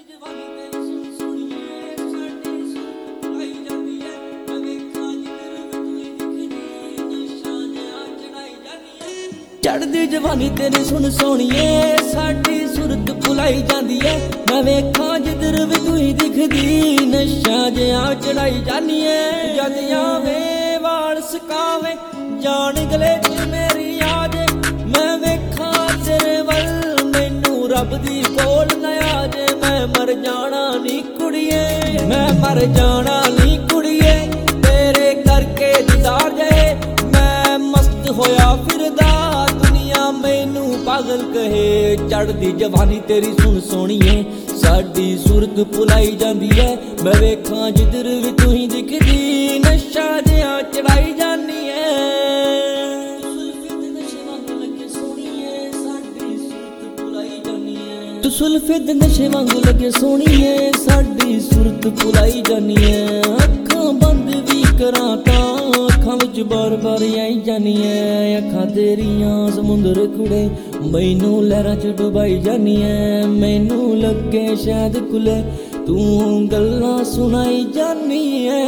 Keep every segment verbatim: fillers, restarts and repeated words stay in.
चढ़दी जवानी तेरी सुन सोनिए साडी सूरत भुलाई जांदी है। मैं वेखां जिधर भी तू ही दिखदी नशा जिहा चढ़ाई जानी है। जद आवे वाल सकावे जान गले च मेरी याद मैं वेखां तेरे वल मैनू रब दी कोल ना आ जे। मैं मर जाना नी कुड़िए मैं मर जाना नी कुड़िए तेरे करके दीदार जाए। मैं मस्त होया फिरदा मैनू पागल कहे। चढ़दी जवानी तेरी सुन सोनिए साडी सूरत भुलाई जांदी है। मैं वेखां जिधर भी तू ही दिखदी नशा जिहा चढ़ाई जानी है। तू सुल्फे दे नशे वांगू लगे सोनिए साडी सूरत भुलाई जानी है। अखां बंद भी करां तां अखां विच बार बार आई जानी है। अखां तेरियां समुंदर कुड़े मैनू लहरां च डुबाई जानी है। मैनू लगे शायद खुले तू गल्लां सुनाई जानी है।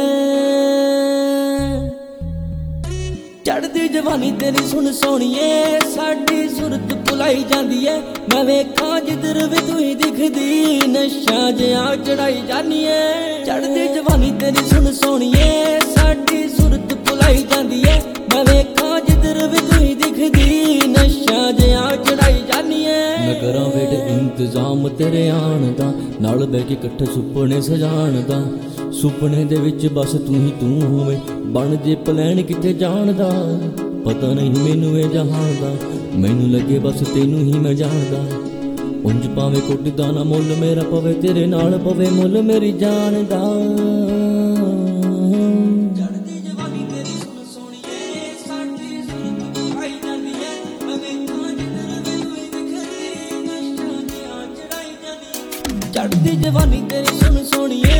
चढ़दी जवानी तेरी सुन सोनिए साडी सूरत भुलाई जांदी है। मैं वेखां जिधर भी तू ही दिखदी नशा जिहा चढ़ाई जानी है। चढ़दी जवानी तेरी सुन सोनिए साडी सूरत भुलाई जांदी है। मैं वेखां जिधर भी तू ही दिखदी नशा जिहा चढ़ाई जानी है। मैं करां वेट इंतजाम तेरे आण दा नाल बैठ के इकट्ठे सुपने सजाण दा। सुपने दे विच बस तू ही तू होवे बन जे प्लैन किथे जाण दा। पता नहीं मैनू ए जहान दा मैनू लगे बस तेनू ही मैं जानदा। उंज पावे कोटी दा ना मुल मेरा पवे तेरे नाल पवे मुल मेरी जान दा। चढ़दी जवानी तेरी सुन सोनिए